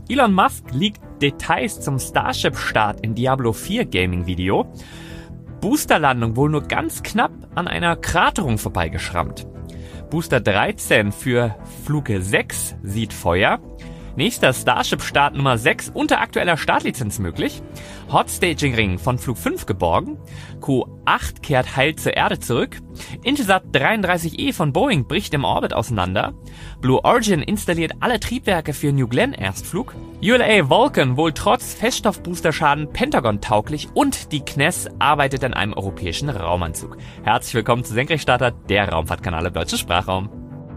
Elon Musk leakt Details zum Starship-Start in Diablo 4 Gaming-Video. Boosterlandung wohl nur ganz knapp an einer Kraterung vorbeigeschrammt. Booster 13 für Flug 6 sieht Feuer. Nächster Starship-Start Nummer 6 unter aktueller Startlizenz möglich. Hot Staging Ring von Flug 5 geborgen. Q8 kehrt heil zur Erde zurück. Intelsat 33E von Boeing bricht im Orbit auseinander. Blue Origin installiert alle Triebwerke für New Glenn Erstflug. ULA Vulcan wohl trotz Feststoffboosterschaden Pentagon-tauglich und die CNES arbeitet an einem europäischen Raumanzug. Herzlich willkommen zu Senkrechtstarter, der Raumfahrtkanal im deutschen Sprachraum.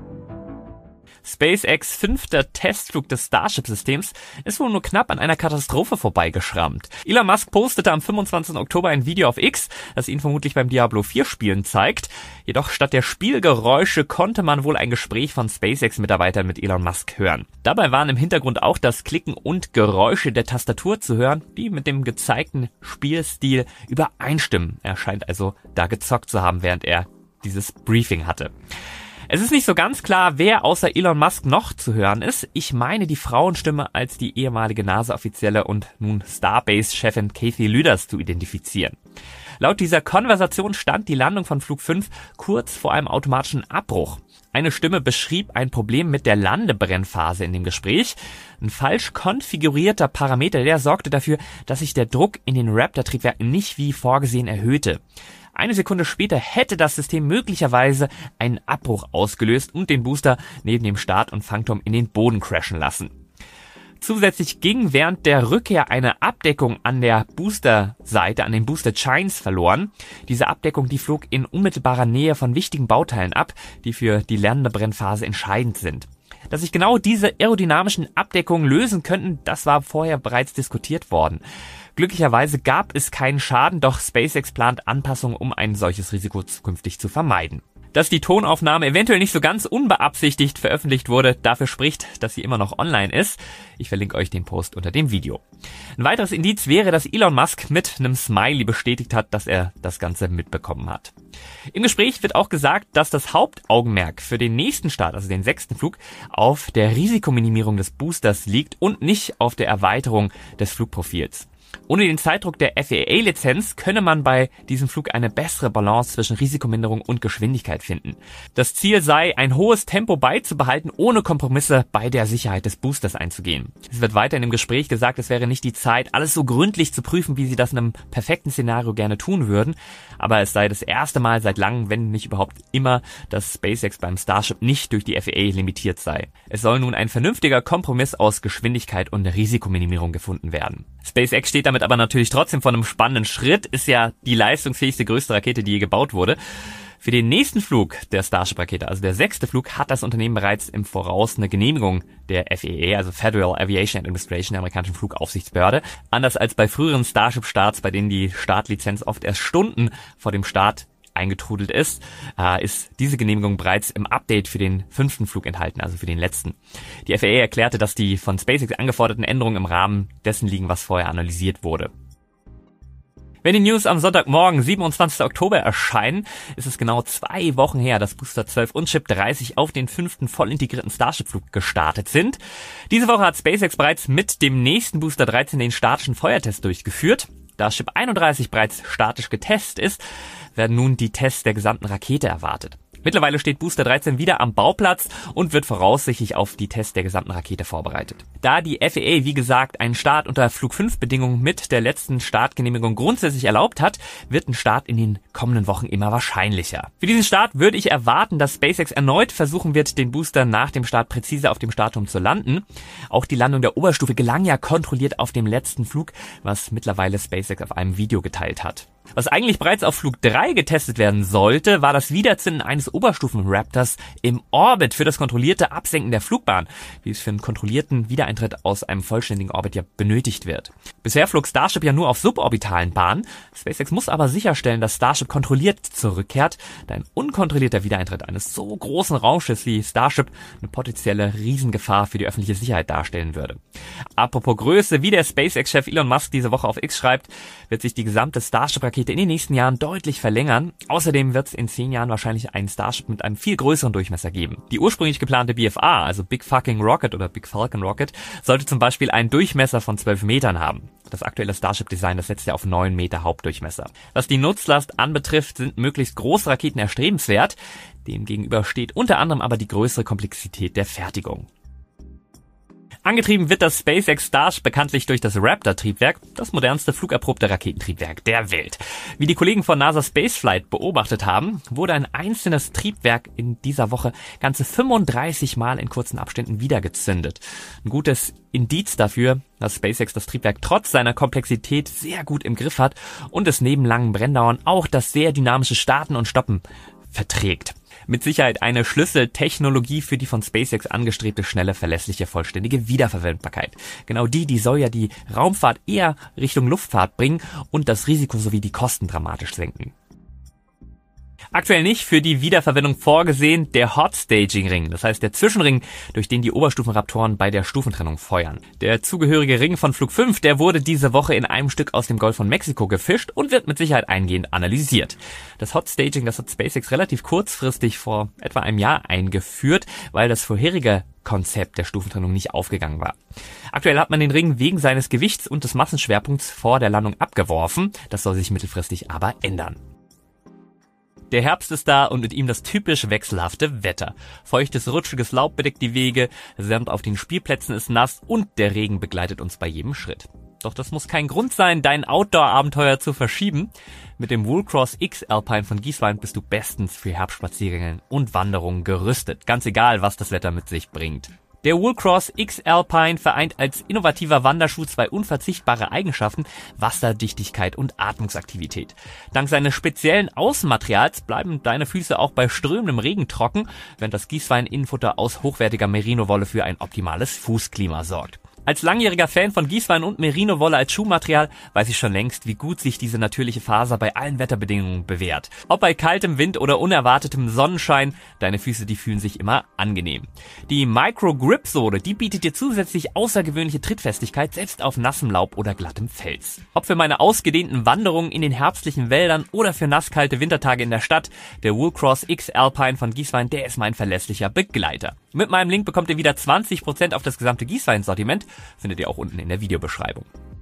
SpaceX 5. Testflug des Starship-Systems ist wohl nur knapp an einer Katastrophe vorbeigeschrammt. Elon Musk postete am 25. Oktober ein Video auf X, das ihn vermutlich beim Diablo 4 Spielen zeigt. Jedoch statt der Spielgeräusche konnte man wohl ein Gespräch von SpaceX-Mitarbeitern mit Elon Musk hören. Dabei waren im Hintergrund auch das Klicken und Geräusche der Tastatur zu hören, die mit dem gezeigten Spielstil übereinstimmen. Er scheint also da gezockt zu haben, während er dieses Briefing hatte. Es ist nicht so ganz klar, wer außer Elon Musk noch zu hören ist. Ich meine die Frauenstimme als die ehemalige NASA-Offizielle und nun Starbase-Chefin Kathy Lüders zu identifizieren. Laut dieser Konversation stand die Landung von Flug 5 kurz vor einem automatischen Abbruch. Eine Stimme beschrieb ein Problem mit der Landebrennphase in dem Gespräch. Ein falsch konfigurierter Parameter, der sorgte dafür, dass sich der Druck in den Raptor-Triebwerken nicht wie vorgesehen erhöhte. Eine Sekunde später hätte das System möglicherweise einen Abbruch ausgelöst und den Booster neben dem Start- und Fangturm in den Boden crashen lassen. Zusätzlich ging während der Rückkehr eine Abdeckung an der Boosterseite, an den Booster-Chines verloren. Diese Abdeckung, die flog in unmittelbarer Nähe von wichtigen Bauteilen ab, die für die Landebrennphase entscheidend sind. Dass sich genau diese aerodynamischen Abdeckungen lösen könnten, das war vorher bereits diskutiert worden. Glücklicherweise gab es keinen Schaden, doch SpaceX plant Anpassungen, um ein solches Risiko zukünftig zu vermeiden. Dass die Tonaufnahme eventuell nicht so ganz unbeabsichtigt veröffentlicht wurde, dafür spricht, dass sie immer noch online ist. Ich verlinke euch den Post unter dem Video. Ein weiteres Indiz wäre, dass Elon Musk mit einem Smiley bestätigt hat, dass er das Ganze mitbekommen hat. Im Gespräch wird auch gesagt, dass das Hauptaugenmerk für den nächsten Start, also den 6. Flug, auf der Risikominimierung des Boosters liegt und nicht auf der Erweiterung des Flugprofils. Ohne den Zeitdruck der FAA-Lizenz könne man bei diesem Flug eine bessere Balance zwischen Risikominderung und Geschwindigkeit finden. Das Ziel sei, ein hohes Tempo beizubehalten, ohne Kompromisse bei der Sicherheit des Boosters einzugehen. Es wird weiter in dem Gespräch gesagt, es wäre nicht die Zeit, alles so gründlich zu prüfen, wie sie das in einem perfekten Szenario gerne tun würden. Aber es sei das erste Mal seit langem, wenn nicht überhaupt immer, dass SpaceX beim Starship nicht durch die FAA limitiert sei. Es soll nun ein vernünftiger Kompromiss aus Geschwindigkeit und Risikominimierung gefunden werden. SpaceX steht damit aber natürlich trotzdem vor einem spannenden Schritt, ist ja die leistungsfähigste größte Rakete, die je gebaut wurde. Für den nächsten Flug der Starship-Rakete, also der 6. Flug, hat das Unternehmen bereits im Voraus eine Genehmigung der FAA, also Federal Aviation Administration, der amerikanischen Flugaufsichtsbehörde. Anders als bei früheren Starship-Starts, bei denen die Startlizenz oft erst Stunden vor dem Start eingetrudelt ist diese Genehmigung bereits im Update für den 5. Flug enthalten, also für den letzten. Die FAA erklärte, dass die von SpaceX angeforderten Änderungen im Rahmen dessen liegen, was vorher analysiert wurde. Wenn die News am Sonntagmorgen, 27. Oktober erscheinen, ist es genau 2 Wochen her, dass Booster 12 und Chip 30 auf den 5. voll integrierten Starship-Flug gestartet sind. Diese Woche hat SpaceX bereits mit dem nächsten Booster 13 den statischen Feuertest durchgeführt. Da Chip 31 bereits statisch getestet ist, werden nun die Tests der gesamten Rakete erwartet. Mittlerweile steht Booster 13 wieder am Bauplatz und wird voraussichtlich auf die Tests der gesamten Rakete vorbereitet. Da die FAA, wie gesagt, einen Start unter Flug 5 Bedingungen mit der letzten Startgenehmigung grundsätzlich erlaubt hat, wird ein Start in den kommenden Wochen immer wahrscheinlicher. Für diesen Start würde ich erwarten, dass SpaceX erneut versuchen wird, den Booster nach dem Start präzise auf dem Startturm zu landen. Auch die Landung der Oberstufe gelang ja kontrolliert auf dem letzten Flug, was mittlerweile SpaceX auf einem Video geteilt hat. Was eigentlich bereits auf Flug 3 getestet werden sollte, war das Wiederzünden eines Oberstufen-Raptors im Orbit für das kontrollierte Absenken der Flugbahn, wie es für einen kontrollierten Wiedereintritt aus einem vollständigen Orbit ja benötigt wird. Bisher flog Starship ja nur auf suborbitalen Bahnen. SpaceX muss aber sicherstellen, dass Starship kontrolliert zurückkehrt, da ein unkontrollierter Wiedereintritt eines so großen Raumschiffs wie Starship eine potenzielle Riesengefahr für die öffentliche Sicherheit darstellen würde. Apropos Größe, wie der SpaceX-Chef Elon Musk diese Woche auf X schreibt, wird sich die gesamte Starship-Rakete in den nächsten Jahren deutlich verlängern. Außerdem wird es in 10 Jahren wahrscheinlich einen Starship mit einem viel größeren Durchmesser geben. Die ursprünglich geplante BFR, also Big Fucking Rocket oder Big Falcon Rocket, sollte zum Beispiel einen Durchmesser von 12 Metern haben. Das aktuelle Starship-Design, das setzt ja auf 9 Meter Hauptdurchmesser. Was die Nutzlast anbetrifft, sind möglichst große Raketen erstrebenswert. Demgegenüber steht unter anderem aber die größere Komplexität der Fertigung. Angetrieben wird das SpaceX Starship bekanntlich durch das Raptor-Triebwerk, das modernste flugerprobte Raketentriebwerk der Welt. Wie die Kollegen von NASA Spaceflight beobachtet haben, wurde ein einzelnes Triebwerk in dieser Woche ganze 35 Mal in kurzen Abständen wieder gezündet. Ein gutes Indiz dafür, dass SpaceX das Triebwerk trotz seiner Komplexität sehr gut im Griff hat und es neben langen Brenndauern auch das sehr dynamische Starten und Stoppen verträgt. Mit Sicherheit eine Schlüsseltechnologie für die von SpaceX angestrebte schnelle, verlässliche, vollständige Wiederverwendbarkeit. Genau die soll ja die Raumfahrt eher Richtung Luftfahrt bringen und das Risiko sowie die Kosten dramatisch senken. Aktuell nicht für die Wiederverwendung vorgesehen der Hot Staging Ring, das heißt der Zwischenring, durch den die Oberstufenraptoren bei der Stufentrennung feuern. Der zugehörige Ring von Flug 5, der wurde diese Woche in einem Stück aus dem Golf von Mexiko gefischt und wird mit Sicherheit eingehend analysiert. Das Hot Staging, das hat SpaceX relativ kurzfristig vor etwa einem Jahr eingeführt, weil das vorherige Konzept der Stufentrennung nicht aufgegangen war. Aktuell hat man den Ring wegen seines Gewichts und des Massenschwerpunkts vor der Landung abgeworfen. Das soll sich mittelfristig aber ändern. Der Herbst ist da und mit ihm das typisch wechselhafte Wetter. Feuchtes, rutschiges Laub bedeckt die Wege, Sand auf den Spielplätzen ist nass und der Regen begleitet uns bei jedem Schritt. Doch das muss kein Grund sein, dein Outdoor-Abenteuer zu verschieben. Mit dem Woolcross X Alpine von Gieswein bist du bestens für Herbstspaziergänge und Wanderungen gerüstet, ganz egal, was das Wetter mit sich bringt. Der Woolcross X Alpine vereint als innovativer Wanderschuh zwei unverzichtbare Eigenschaften: Wasserdichtigkeit und Atmungsaktivität. Dank seines speziellen Außenmaterials bleiben deine Füße auch bei strömendem Regen trocken, während das Gieswein-Innenfutter aus hochwertiger Merino-Wolle für ein optimales Fußklima sorgt. Als langjähriger Fan von Gieswein und Merino-Wolle als Schuhmaterial weiß ich schon längst, wie gut sich diese natürliche Faser bei allen Wetterbedingungen bewährt. Ob bei kaltem Wind oder unerwartetem Sonnenschein, deine Füße, die fühlen sich immer angenehm. Die Micro-Grip-Sohle, die bietet dir zusätzlich außergewöhnliche Trittfestigkeit, selbst auf nassem Laub oder glattem Fels. Ob für meine ausgedehnten Wanderungen in den herbstlichen Wäldern oder für nasskalte Wintertage in der Stadt, der Woolcross X Alpine von Gieswein, der ist mein verlässlicher Begleiter. Mit meinem Link bekommt ihr wieder 20% auf das gesamte Gieswein-Sortiment. Findet ihr auch unten in der Videobeschreibung.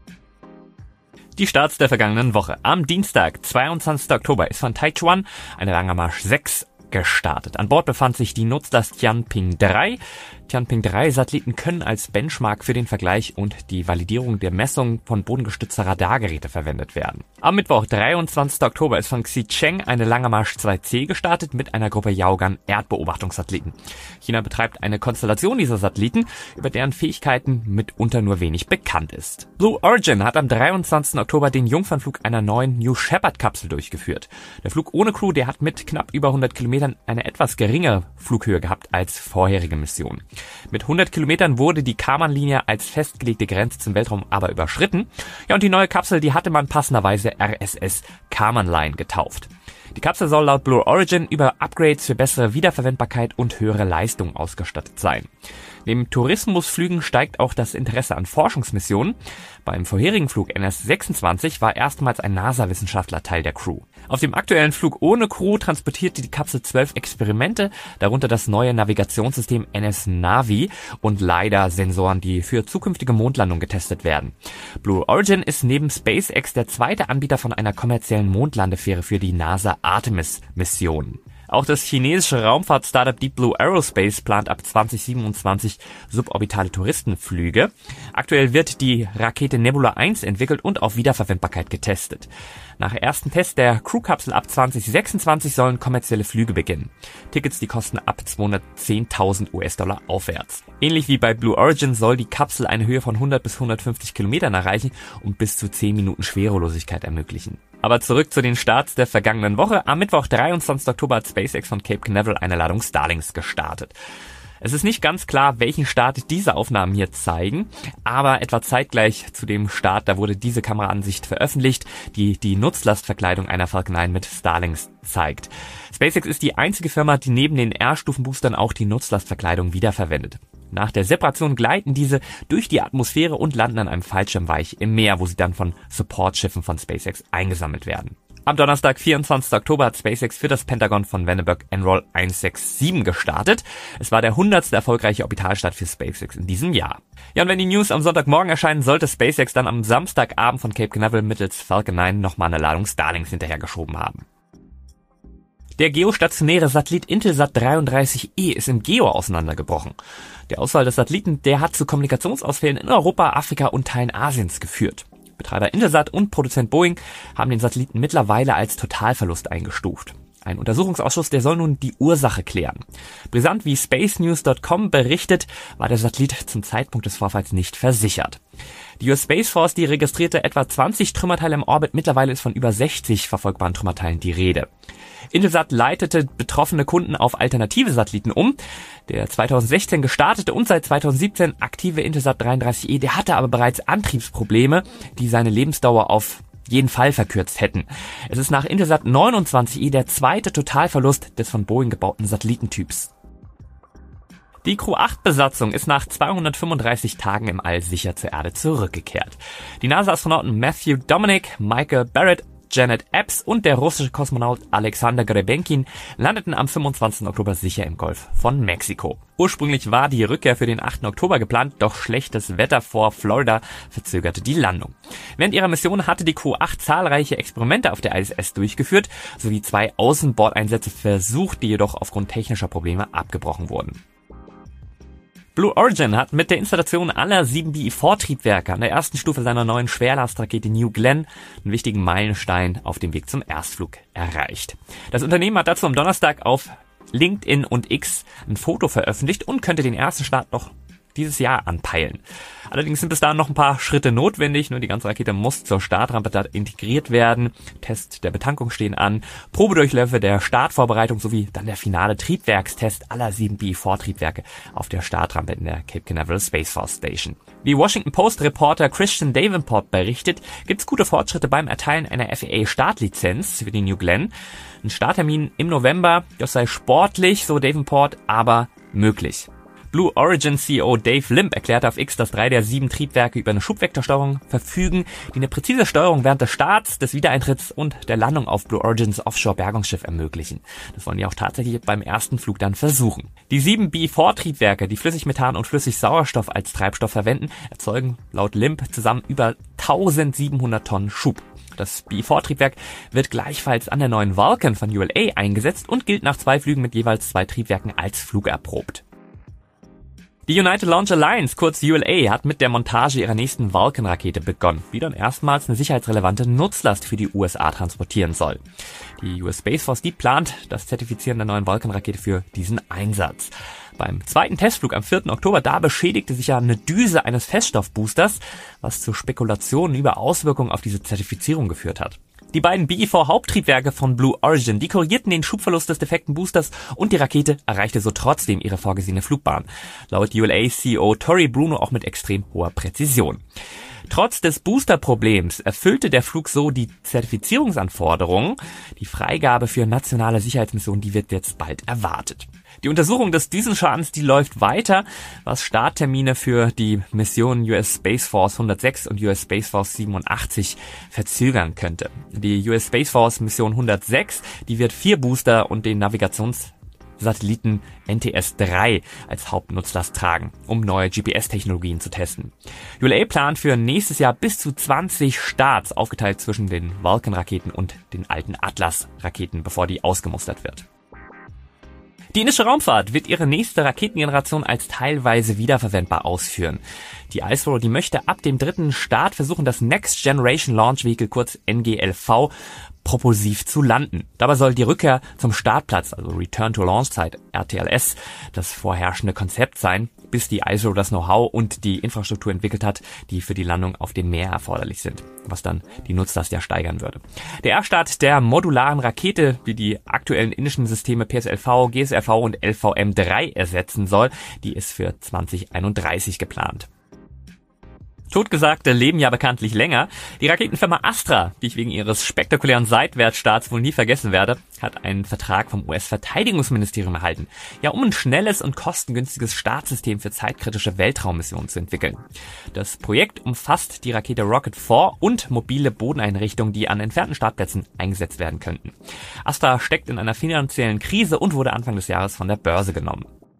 Die Starts der vergangenen Woche. Am Dienstag, 22. Oktober, ist von Taichuan eine Langermarsch 6 gestartet. An Bord befand sich die Nutzlast Tianping 3. Tianping 3 Satelliten können als Benchmark für den Vergleich und die Validierung der Messung von bodengestützter Radargeräte verwendet werden. Am Mittwoch, 23. Oktober, ist von Xicheng eine Langermarsch 2C gestartet mit einer Gruppe Yaogan Erdbeobachtungssatelliten. China betreibt eine Konstellation dieser Satelliten, über deren Fähigkeiten mitunter nur wenig bekannt ist. Blue Origin hat am 23. Oktober den Jungfernflug einer neuen New Shepard Kapsel durchgeführt. Der Flug ohne Crew, der hat mit knapp über 100 Kilometern eine etwas geringere Flughöhe gehabt als vorherige Missionen. Mit 100 Kilometern wurde die Kármán-Linie als festgelegte Grenze zum Weltraum aber überschritten. Ja, und die neue Kapsel, die hatte man passenderweise RSS Kármán Line getauft. Die Kapsel soll laut Blue Origin über Upgrades für bessere Wiederverwendbarkeit und höhere Leistung ausgestattet sein. Neben Tourismusflügen steigt auch das Interesse an Forschungsmissionen. Beim vorherigen Flug NS-26 war erstmals ein NASA-Wissenschaftler Teil der Crew. Auf dem aktuellen Flug ohne Crew transportierte die Kapsel 12 Experimente, darunter das neue Navigationssystem NS-Navi und LiDAR-Sensoren, die für zukünftige Mondlandungen getestet werden. Blue Origin ist neben SpaceX der zweite Anbieter von einer kommerziellen Mondlandefähre für die NASA Artemis-Missionen. Auch das chinesische Raumfahrt-Startup Deep Blue Aerospace plant ab 2027 suborbitale Touristenflüge. Aktuell wird die Rakete Nebula 1 entwickelt und auf Wiederverwendbarkeit getestet. Nach ersten Tests der Crew-Kapsel ab 2026 sollen kommerzielle Flüge beginnen. Tickets, die kosten ab 210.000 US-Dollar aufwärts. Ähnlich wie bei Blue Origin soll die Kapsel eine Höhe von 100 bis 150 Kilometern erreichen und bis zu 10 Minuten Schwerelosigkeit ermöglichen. Aber zurück zu den Starts der vergangenen Woche. Am Mittwoch, 23. Oktober, hat SpaceX von Cape Canaveral eine Ladung Starlinks gestartet. Es ist nicht ganz klar, welchen Start diese Aufnahmen hier zeigen, aber etwa zeitgleich zu dem Start, da wurde diese Kameraansicht veröffentlicht, die die Nutzlastverkleidung einer Falcon 9 mit Starlinks zeigt. SpaceX ist die einzige Firma, die neben den R-Stufen-Boostern auch die Nutzlastverkleidung wiederverwendet. Nach der Separation gleiten diese durch die Atmosphäre und landen an einem Fallschirmweich im Meer, wo sie dann von Supportschiffen von SpaceX eingesammelt werden. Am Donnerstag, 24. Oktober, hat SpaceX für das Pentagon von Vandenberg Enroll 167 gestartet. Es war der 100. erfolgreiche Orbitalstart für SpaceX in diesem Jahr. Ja, und wenn die News am Sonntagmorgen erscheinen, sollte SpaceX dann am Samstagabend von Cape Canaveral mittels Falcon 9 nochmal eine Ladung Starlinks hinterhergeschoben haben. Der geostationäre Satellit Intelsat 33E ist im Geo auseinandergebrochen. Der Ausfall des Satelliten, der hat zu Kommunikationsausfällen in Europa, Afrika und Teilen Asiens geführt. Betreiber Intelsat und Produzent Boeing haben den Satelliten mittlerweile als Totalverlust eingestuft. Ein Untersuchungsausschuss, der soll nun die Ursache klären. Brisant wie spacenews.com berichtet, war der Satellit zum Zeitpunkt des Vorfalls nicht versichert. Die US Space Force, die registrierte etwa 20 Trümmerteile im Orbit, mittlerweile ist von über 60 verfolgbaren Trümmerteilen die Rede. Intelsat leitete betroffene Kunden auf alternative Satelliten um. Der 2016 gestartete und seit 2017 aktive Intelsat 33E, der hatte aber bereits Antriebsprobleme, die seine Lebensdauer auf jeden Fall verkürzt hätten. Es ist nach Intelsat 29E der zweite Totalverlust des von Boeing gebauten Satellitentyps. Die Crew-8-Besatzung ist nach 235 Tagen im All sicher zur Erde zurückgekehrt. Die NASA-Astronauten Matthew Dominic, Michael Barrett, Janet Epps und der russische Kosmonaut Alexander Grebenkin landeten am 25. Oktober sicher im Golf von Mexiko. Ursprünglich war die Rückkehr für den 8. Oktober geplant, doch schlechtes Wetter vor Florida verzögerte die Landung. Während ihrer Mission hatte die Crew 8 zahlreiche Experimente auf der ISS durchgeführt, sowie 2 Außenbordeinsätze versucht, die jedoch aufgrund technischer Probleme abgebrochen wurden. Blue Origin hat mit der Installation aller 7 BE-4-Triebwerke an der ersten Stufe seiner neuen Schwerlastrakete New Glenn einen wichtigen Meilenstein auf dem Weg zum Erstflug erreicht. Das Unternehmen hat dazu am Donnerstag auf LinkedIn und X ein Foto veröffentlicht und könnte den ersten Start noch dieses Jahr anpeilen. Allerdings sind bis dahin noch ein paar Schritte notwendig. Nur die ganze Rakete muss zur Startrampe da integriert werden. Tests der Betankung stehen an, Probedurchläufe der Startvorbereitung sowie dann der finale Triebwerkstest aller 7 BE-4-Triebwerke auf der Startrampe in der Cape Canaveral Space Force Station. Wie Washington Post-Reporter Christian Davenport berichtet, gibt es gute Fortschritte beim Erteilen einer FAA-Startlizenz für die New Glenn. Ein Starttermin im November, das sei sportlich, so Davenport, aber möglich. Blue Origin CEO Dave Limp erklärte auf X, dass 3 der 7 Triebwerke über eine Schubvektorsteuerung verfügen, die eine präzise Steuerung während des Starts, des Wiedereintritts und der Landung auf Blue Origins Offshore-Bergungsschiff ermöglichen. Das wollen die auch tatsächlich beim ersten Flug dann versuchen. Die 7 BE-4-Triebwerke, die Flüssigmethan und Flüssigsauerstoff als Treibstoff verwenden, erzeugen laut Limp zusammen über 1700 Tonnen Schub. Das BE-4-Triebwerk wird gleichfalls an der neuen Vulcan von ULA eingesetzt und gilt nach 2 Flügen mit jeweils 2 Triebwerken als flugerprobt. Die United Launch Alliance, kurz ULA, hat mit der Montage ihrer nächsten Vulcan-Rakete begonnen, die dann erstmals eine sicherheitsrelevante Nutzlast für die USA transportieren soll. Die US Space Force, die plant das Zertifizieren der neuen Vulcan-Rakete für diesen Einsatz. Beim zweiten Testflug am 4. Oktober, da beschädigte sich ja eine Düse eines Feststoffboosters, was zu Spekulationen über Auswirkungen auf diese Zertifizierung geführt hat. Die beiden BE-4-Haupttriebwerke von Blue Origin, die korrigierten den Schubverlust des defekten Boosters und die Rakete erreichte so trotzdem ihre vorgesehene Flugbahn. Laut ULA-CEO Tory Bruno auch mit extrem hoher Präzision. Trotz des Booster-Problems erfüllte der Flug so die Zertifizierungsanforderungen. Die Freigabe für nationale Sicherheitsmissionen, die wird jetzt bald erwartet. Die Untersuchung des Düsenschadens, die läuft weiter, was Starttermine für die Missionen US Space Force 106 und US Space Force 87 verzögern könnte. Die US Space Force Mission 106, die wird 4 Booster und den Navigationssatelliten NTS-3 als Hauptnutzlast tragen, um neue GPS-Technologien zu testen. ULA plant für nächstes Jahr bis zu 20 Starts, aufgeteilt zwischen den Vulcan-Raketen und den alten Atlas-Raketen, bevor die ausgemustert wird. Die indische Raumfahrt wird ihre nächste Raketengeneration als teilweise wiederverwendbar ausführen. Die ISRO, die möchte ab dem 3. Start versuchen, das Next Generation Launch Vehicle, kurz NGLV, propulsiv zu landen. Dabei soll die Rückkehr zum Startplatz, also Return to Launch Site, RTLS, das vorherrschende Konzept sein, bis die ISRO das Know-how und die Infrastruktur entwickelt hat, die für die Landung auf dem Meer erforderlich sind, was dann die Nutzlast ja steigern würde. Der Erststart der modularen Rakete, die die aktuellen indischen Systeme PSLV, GSLV und LVM-3 ersetzen soll, die ist für 2031 geplant. Totgesagte leben ja bekanntlich länger. Die Raketenfirma Astra, die ich wegen ihres spektakulären Seitwärtsstarts wohl nie vergessen werde, hat einen Vertrag vom US-Verteidigungsministerium erhalten. Ja, um ein schnelles und kostengünstiges Startsystem für zeitkritische Weltraummissionen zu entwickeln. Das Projekt umfasst die Rakete Rocket 4 und mobile Bodeneinrichtungen, die an entfernten Startplätzen eingesetzt werden könnten. Astra steckt in einer finanziellen Krise und wurde Anfang des Jahres von der Börse genommen.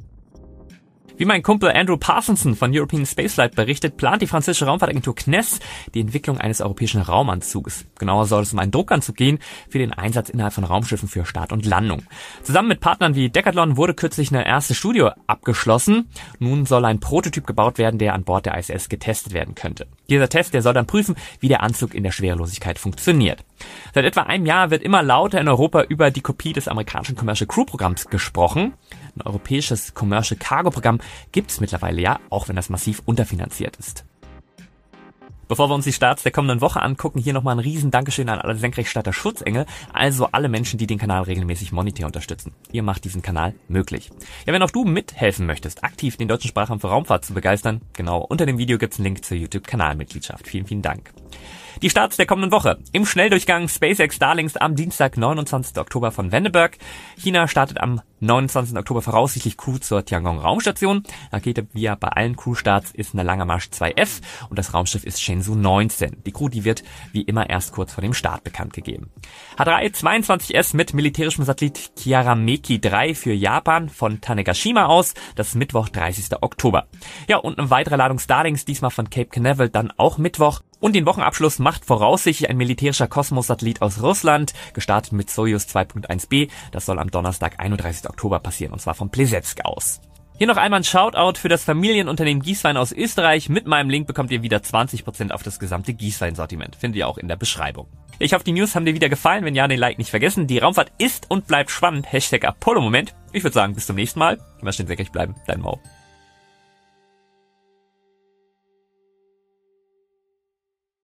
Wie mein Kumpel Andrew Parsonson von European Spaceflight berichtet, plant die französische Raumfahrtagentur CNES die Entwicklung eines europäischen Raumanzuges. Genauer soll es um einen Druckanzug gehen für den Einsatz innerhalb von Raumschiffen für Start und Landung. Zusammen mit Partnern wie Decathlon wurde kürzlich eine erste Studie abgeschlossen. Nun soll ein Prototyp gebaut werden, der an Bord der ISS getestet werden könnte. Dieser Test, der soll dann prüfen, wie der Anzug in der Schwerelosigkeit funktioniert. Seit etwa einem Jahr wird immer lauter in Europa über die Kopie des amerikanischen Commercial Crew Programms gesprochen. Ein europäisches Commercial Cargo Programm gibt es mittlerweile ja, auch wenn das massiv unterfinanziert ist. Bevor wir uns die Starts der kommenden Woche angucken, hier nochmal ein riesen Dankeschön an alle Senkrechtstarter Schutzengel, also alle Menschen, die den Kanal regelmäßig monetär unterstützen. Ihr macht diesen Kanal möglich. Ja, wenn auch du mithelfen möchtest, aktiv den Deutschen Sprachraum für Raumfahrt zu begeistern, genau unter dem Video gibt's einen Link zur YouTube-Kanalmitgliedschaft. Vielen, vielen Dank. Die Starts der kommenden Woche. Im Schnelldurchgang SpaceX Starlink am Dienstag, 29. Oktober von Vandenberg. China startet am 29. Oktober voraussichtlich Crew zur Tiangong Raumstation. Rakete wie ja bei allen Crew-Starts ist eine Lange Marsch 2F und das Raumschiff ist Shenzhou 19. Die Crew, die wird wie immer erst kurz vor dem Start bekannt gegeben. H3-22S mit militärischem Satellit Kiarameki 3 für Japan von Tanegashima aus. Das ist Mittwoch, 30. Oktober. Ja, und eine weitere Ladung Starlinks, diesmal von Cape Canaveral, dann auch Mittwoch. Und den Wochenabschluss macht voraussichtlich ein militärischer Kosmos-Satellit aus Russland, gestartet mit Soyuz 2.1b. Das soll am Donnerstag, 31. Oktober passieren, und zwar vom Plesetsk aus. Hier noch einmal ein Shoutout für das Familienunternehmen Gieswein aus Österreich. Mit meinem Link bekommt ihr wieder 20% auf das gesamte Gieswein-Sortiment. Findet ihr auch in der Beschreibung. Ich hoffe, die News haben dir wieder gefallen. Wenn ja, den Like nicht vergessen. Die Raumfahrt ist und bleibt spannend. #Apollo-Moment. Ich würde sagen, bis zum nächsten Mal. Immer schön senkrecht bleiben. Dein Mo.